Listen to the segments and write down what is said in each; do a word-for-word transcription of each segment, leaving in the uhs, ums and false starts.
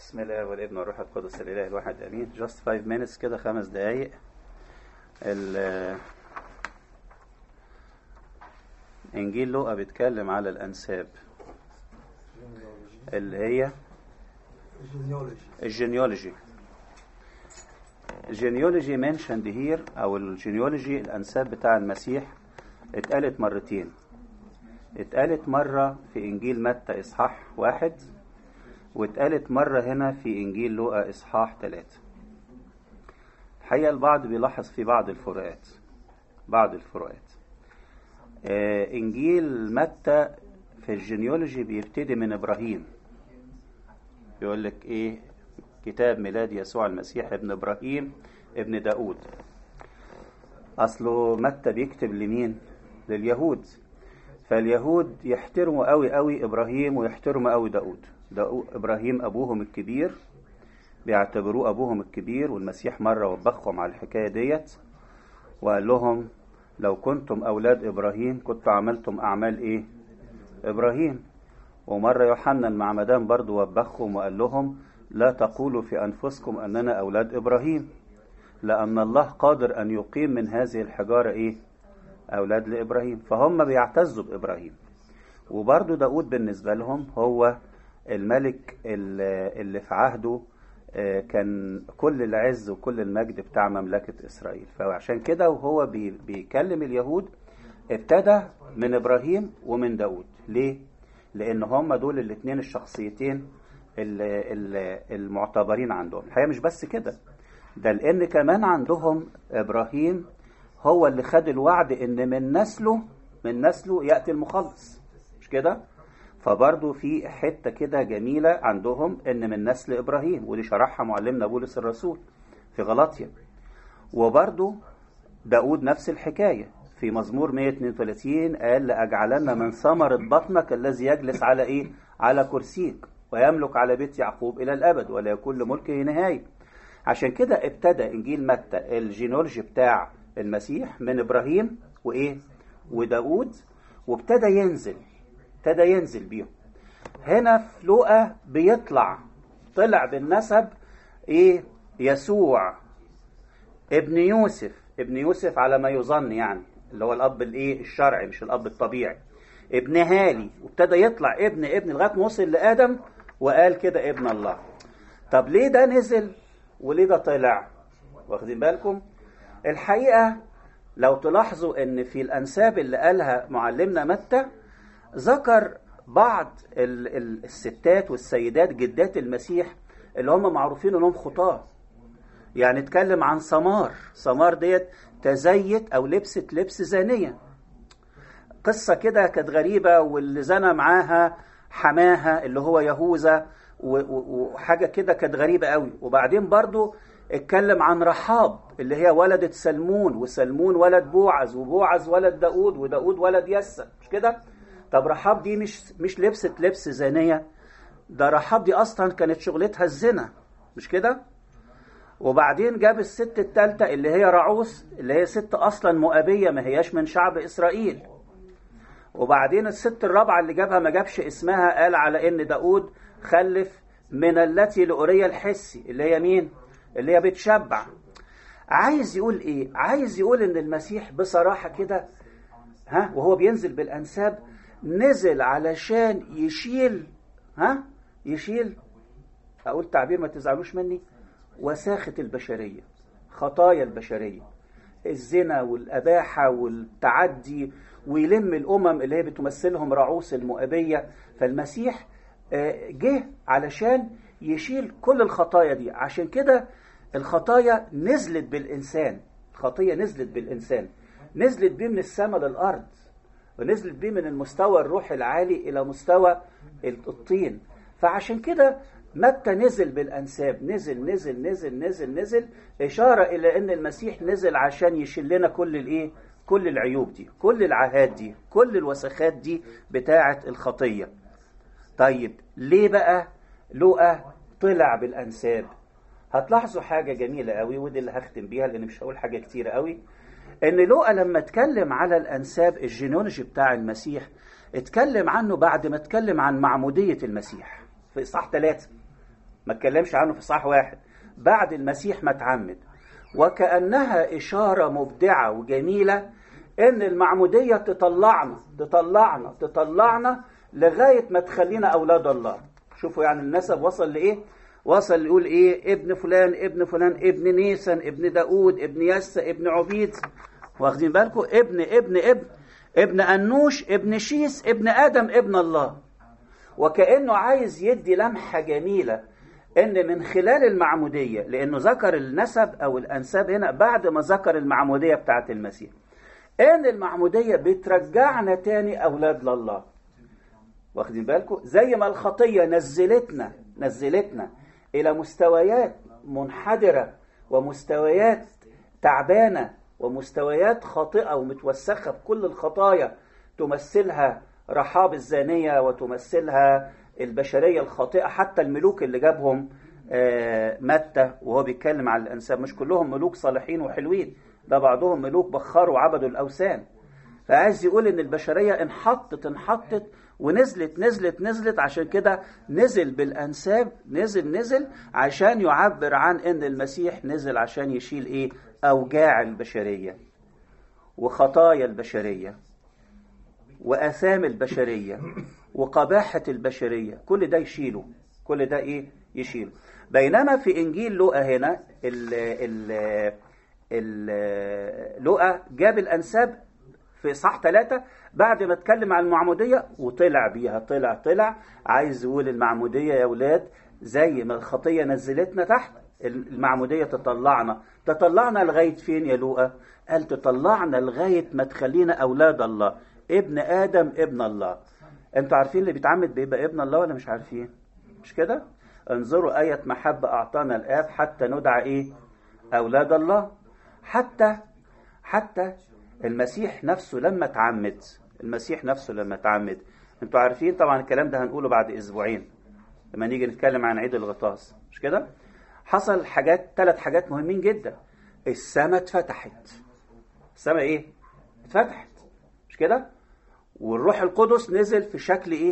بسم الله والابن والروح القدس الاله الواحد امين. just five minutes كده، خمس دقايق. انجيل لوقا بيتكلم على الانساب اللي هي الجينيولوجي. الجينيولوجي منشند هير، او الجينيولوجي الانساب بتاع المسيح اتقالت مرتين. اتقالت مرة في انجيل متى اصحاح واحد، واتقالت مرة هنا في انجيل لوقا اصحاح ثلاثة. الحقيقة البعض بيلاحظ في بعض الفروقات بعض الفروقات آه انجيل متى في الجينيولوجي بيبتدي من ابراهيم، يقول لك ايه؟ كتاب ميلاد يسوع المسيح ابن ابراهيم ابن داود. اصله متى بيكتب لمين؟ لليهود، فاليهود يحترموا قوي قوي ابراهيم ويحترموا قوي داود. داود ابراهيم ابوهم الكبير، بيعتبروه ابوهم الكبير، والمسيح مرة وبخهم على الحكاية ديت وقال لهم لو كنتم اولاد ابراهيم كنتم عملتم اعمال ايه؟ ابراهيم. ومرة يوحنا المعمدان برضو وبخهم وقال لهم لا تقولوا في انفسكم اننا اولاد ابراهيم، لان الله قادر ان يقيم من هذه الحجارة ايه؟ اولاد لابراهيم. فهم بيعتزوا بابراهيم. وبرضو داود بالنسبة لهم هو الملك اللي في عهده كان كل العز وكل المجد بتاع مملكة إسرائيل. فعشان كده وهو بيكلم اليهود ابتدى من إبراهيم ومن داود. ليه؟ لأن هم دول الاثنين الشخصيتين المعتبرين عندهم. الحقيقة مش بس كده، ده لأن كمان عندهم إبراهيم هو اللي خد الوعد إن من نسله من نسله يأتي المخلص، مش كده؟ فبرضو في حتة كده جميلة عندهم ان من نسل ابراهيم، ودي شرحها معلمنا بولس الرسول في غلاطيا. وبرضو داود نفس الحكاية في مزمور مئة واثنين وثلاثين قال لأجعلنا من ثمرة بطنك الذي يجلس على ايه؟ على كرسيك ويملك على بيت يعقوب الى الابد ولا يكون لملكه نهاية. عشان كده ابتدى انجيل متى الجينولوجي بتاع المسيح من ابراهيم وايه؟ وداود، وابتدى ينزل ابتدى ينزل بيهم. هنا في لوقا بيطلع طلع بالنسب ايه؟ يسوع ابن يوسف ابن يوسف على ما يظن، يعني اللي هو الاب الايه؟ الشرعي، مش الاب الطبيعي. ابن هالي، وابتدى يطلع ابن ابن لغايه ما وصل لادم وقال كده ابن الله. طب ليه ده نزل وليه ده طلع؟ واخدين بالكم؟ الحقيقه لو تلاحظوا ان في الانساب اللي قالها معلمنا متى ذكر بعض الستات والسيدات جدات المسيح اللي هم معروفين انهم خطاه. يعني اتكلم عن سمار. سمار ديت تزيت او لبست لبس زانية. قصة كده كانت غريبة، واللي زنى معاها حماها اللي هو يهوذا، وحاجة كده كانت غريبة قوي. وبعدين برضو اتكلم عن رحاب اللي هي ولدت سلمون، وسلمون ولد بوعز، وبوعز ولد داود، وداود ولد يسى، مش كده؟ طب رحاب دي مش مش لبست لبس زانية، ده رحاب دي اصلا كانت شغلتها الزنا، مش كده؟ وبعدين جاب الست الثالثه اللي هي رعوس، اللي هي ست اصلا مؤابية، ما هياش من شعب اسرائيل. وبعدين الست الرابعه اللي جابها ما جابش اسمها، قال على ان داود خلف من التي لأوريا الحسي اللي هي مين؟ اللي هي بتشبع. عايز يقول ايه؟ عايز يقول ان المسيح بصراحه كده ها وهو بينزل بالانساب نزل علشان يشيل ها يشيل اقول تعبير ما تزعلوش مني، وساخة البشرية، خطايا البشرية، الزنا والاباحة والتعدي، ويلم الامم اللي هي بتمثلهم رعوس المؤابية. فالمسيح جه علشان يشيل كل الخطايا دي. عشان كده الخطايا نزلت بالانسان، الخطية نزلت بالانسان، نزلت بيه من السماء للارض، ونزلت بيه من المستوى الروحي العالي إلى مستوى الطين. فعشان كده متى نزل بالأنساب، نزل نزل نزل نزل نزل إشارة إلى أن المسيح نزل عشان يشيل لنا كل الإيه؟ كل العيوب دي، كل العاهات دي، كل الوسخات دي بتاعة الخطية. طيب ليه بقى لوقا طلع بالأنساب؟ هتلاحظوا حاجة جميلة قوي، ودي اللي هختم بيها لأن مش هقول حاجة كتيرة قوي. ان لوقا لما اتكلم على الانساب الجينولوجي بتاع المسيح اتكلم عنه بعد ما اتكلم عن معمودية المسيح في اصحاح ثلاثة. ما اتكلمش عنه في صح واحد، بعد المسيح ما اتعمد. وكأنها إشارة مبدعة وجميلة إن المعمودية تطلعنا تطلعنا تطلعنا لغاية ما تخلينا أولاد الله. شوفوا يعني النسب وصل لإيه؟ وصل يقول إيه؟ ابن فلان ابن فلان ابن نيسان ابن داود ابن يسى ابن عبيد، واخدين بالكم؟ ابن ابن ابن ابن أنوش ابن شيس ابن آدم ابن الله. وكأنه عايز يدي لمحة جميلة إن من خلال المعمودية، لأنه ذكر النسب أو الأنساب هنا بعد ما ذكر المعمودية بتاعة المسيح، إن المعمودية بترجعنا تاني أولاد لله. واخدين بالكم؟ زي ما الخطية نزلتنا نزلتنا إلى مستويات منحدرة ومستويات تعبانة ومستويات خاطئة ومتوسخة بكل الخطايا تمثلها رحاب الزانية وتمثلها البشرية الخاطئة، حتى الملوك اللي جابهم متى وهو بيتكلم على الأنساب مش كلهم ملوك صالحين وحلوين، ده بعضهم ملوك بخار وعبدوا الأوثان. فعايز يقول إن البشرية انحطت انحطت ونزلت نزلت نزلت، عشان كده نزل بالأنساب، نزل نزل عشان يعبر عن إن المسيح نزل عشان يشيل إيه؟ أوجاع البشرية وخطايا البشرية وآثام البشرية وقباحة البشرية، كل ده يشيله، كل ده إيه؟ يشيله. بينما في إنجيل لوقا هنا ال ال ال لوقا جاب الأنساب في صح ثلاثة بعد ما اتكلم عن المعمودية وطلع بيها، طلع طلع عايز يقول المعمودية يا أولاد زي ما الخطية نزلتنا تحت، المعمودية تطلعنا تطلعنا لغاية فين يا لوقا؟ قال تطلعنا لغاية ما تخلينا أولاد الله، ابن آدم ابن الله. انتوا عارفين اللي بيتعمد بيبقى ابن الله ولا مش عارفين؟ مش كده؟ انظروا آية محبة أعطانا الآب حتى ندعى إيه؟ أولاد الله. حتى حتى المسيح نفسه لما تعمد، المسيح نفسه لما تعمد، انتوا عارفين طبعا الكلام ده هنقوله بعد أسبوعين لما نيجي نتكلم عن عيد الغطاس، مش كده؟ حصل حاجات، ثلاث حاجات مهمين جدا. السماء اتفتحت. السماء ايه؟ اتفتحت، مش كده؟ والروح القدس نزل في شكل ايه؟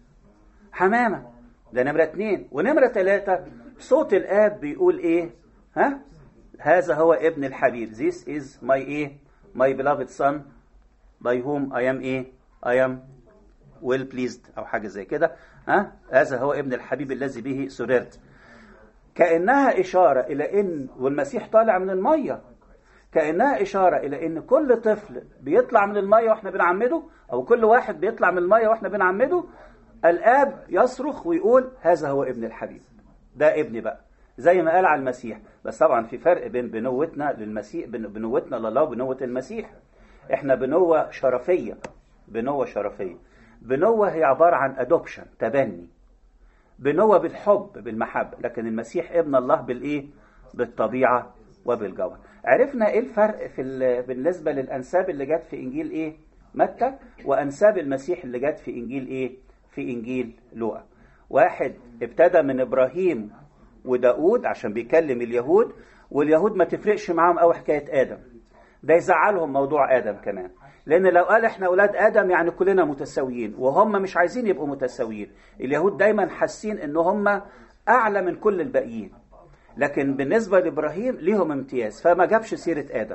حمامة. ده نمرة اتنين. ونمرة ثلاثة صوت الآب بيقول ايه؟ ها؟ هذا هو ابن الحبيب. This is my ايه؟ my beloved son by whom I am ايه؟ I am well pleased أو حاجة زي كده. ها؟ هذا هو ابن الحبيب الذي به سررت. كأنها إشارة إلى إن والمسيح طالع من المية، كأنها إشارة إلى إن كل طفل بيطلع من المية وإحنا بنعمده، أو كل واحد بيطلع من المية وإحنا بنعمده، الآب يصرخ ويقول هذا هو ابن الحبيب، ده ابني بقى، زي ما قال على المسيح. بس طبعا في فرق بين بنوتنا للمسيح، بنوتنا لله وبنوة المسيح. إحنا بنوة شرفية، بنوة شرفية. بنوة هي عبارة عن أدوبشن، تبني، بنوة بالحب بالمحبة. لكن المسيح ابن الله بالإيه؟ بالطبيعة وبالجوهر. عرفنا إيه الفرق في بالنسبة للأنساب اللي جت في إنجيل إيه؟ متى، وأنساب المسيح اللي جت في إنجيل إيه؟ في إنجيل لوقا. واحد ابتدى من إبراهيم وداود عشان بيكلم اليهود، واليهود ما تفرقش معاهم أو حكاية آدم، ده يزعلهم موضوع آدم كمان، لأن لو قال إحنا أولاد آدم يعني كلنا متساويين، وهم مش عايزين يبقوا متساويين. اليهود دايما حاسين إن هم أعلى من كل الباقيين، لكن بالنسبة لإبراهيم ليهم امتياز، فما جابش سيرة آدم.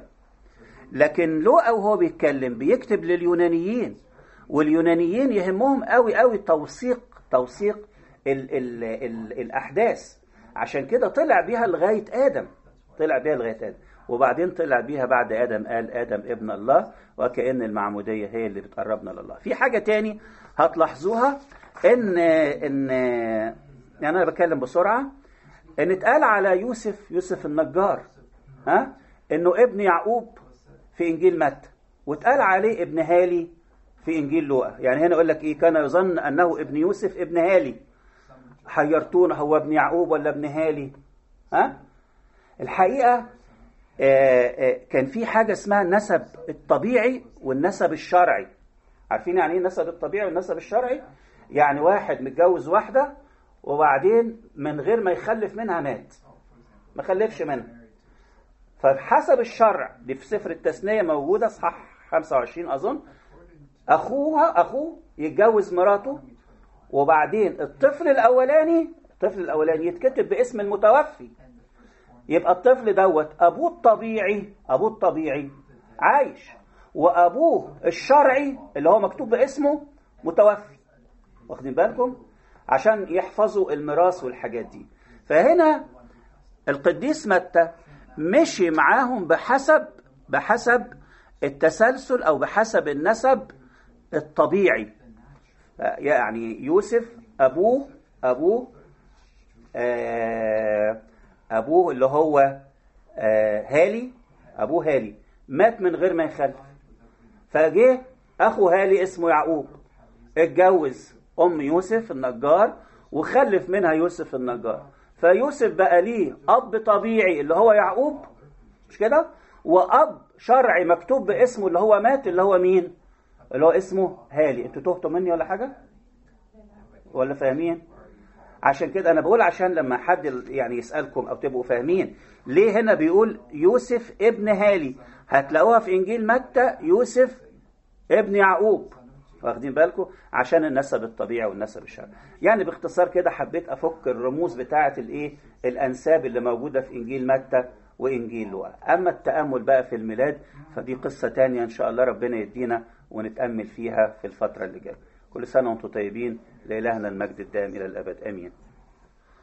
لكن لوقا وهو بيتكلم بيكتب لليونانيين، واليونانيين يهمهم قوي قوي توثيق توثيق ال ال ال الأحداث، عشان كده طلع بيها لغاية آدم، طلع بيها لغاية آدم، وبعدين طلع بيها بعد آدم قال آدم ابن الله، وكأن المعمودية هي اللي بتقربنا لله. في حاجة تاني هتلاحظوها، إن إن يعني أنا بتكلم بسرعة، إن اتقال على يوسف يوسف النجار ها إنه ابن يعقوب في إنجيل متى، واتقال عليه ابن هالي في إنجيل لوقا. يعني هنا يقول لك إيه؟ كان يظن أنه ابن يوسف ابن هالي، حيرتونا هو ابن يعقوب ولا ابن هالي؟ ها؟ الحقيقة آآ آآ كان في حاجة اسمها النسب الطبيعي والنسب الشرعي. عارفين يعني ايه النسب الطبيعي والنسب الشرعي؟ يعني واحد متجوز واحدة وبعدين من غير ما يخلف منها مات، ما خلفش منها، فبحسب الشرع دي في سفر التثنية موجودة صح خمسة وعشرين أظن، أخوها أخوه يتجوز مراته، وبعدين الطفل الأولاني الطفل الأولاني يتكتب باسم المتوفي، يبقى الطفل دوت أبوه الطبيعي أبوه الطبيعي عايش، وأبوه الشرعي اللي هو مكتوب باسمه متوفي. واخدين بالكم؟ عشان يحفظوا الميراث والحاجات دي. فهنا القديس متى مشي معاهم بحسب بحسب التسلسل أو بحسب النسب الطبيعي. يعني يوسف أبوه أبوه آه أبوه اللي هو آه هالي، أبوه هالي مات من غير ما يخلف، فجه أخو هالي اسمه يعقوب اتجوز أم يوسف النجار وخلف منها يوسف النجار، فيوسف بقى ليه أب طبيعي اللي هو يعقوب، مش كده؟ وأب شرعي مكتوب باسمه اللي هو مات، اللي هو مين؟ اللي هو اسمه هالي. انتوا تهتوا مني ولا حاجة؟ ولا فاهمين؟ عشان كده أنا بقول، عشان لما حد يعني يسألكم أو تبقوا فاهمين ليه هنا بيقول يوسف ابن هالي، هتلاقوها في إنجيل متى يوسف ابن يعقوب. واخدين بالكم؟ عشان النسب الطبيعي والنسب الشرعي. يعني باختصار كده حبيت أفك الرموز بتاعة الإيه الأنساب اللي موجودة في إنجيل متى وإنجيل لوقا. أما التأمل بقى في الميلاد فدي قصة تانية إن شاء الله ربنا يدينا ونتأمل فيها في الفترة اللي جاية. كل سنة وانتم طيبين، لإلهنا المجد الدائم إلى الأبد، آمين.